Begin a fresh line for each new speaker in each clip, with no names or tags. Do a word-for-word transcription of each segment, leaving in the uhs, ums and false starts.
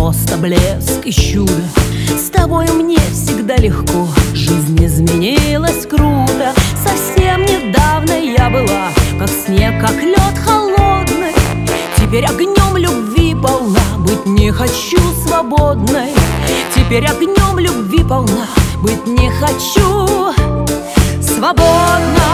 просто блеск и чудо. С тобою мне всегда легко, жизнь изменилась круто. Совсем недавно я была, как снег, как лед холодный. Теперь огнем любви полна, быть не хочу свободной. Теперь огнем любви полна, быть не хочу свободной.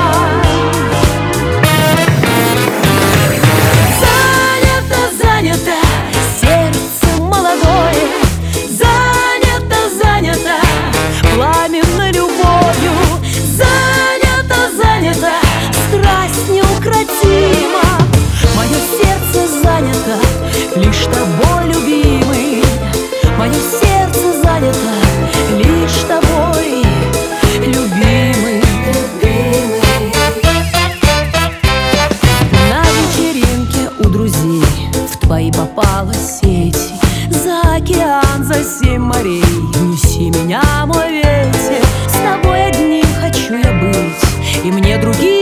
Занято, занято сердце молодое, занято, занято пламенной любовью, занято, занято страсть неукротима. Мое сердце занято лишь тобой, любимый. Мое сердце занято лишь тобой, любимый. На вечеринке у друзей в твои попала сети. За океан, за семь морей неси меня, мой ветер. С тобой одним хочу я быть, и мне другие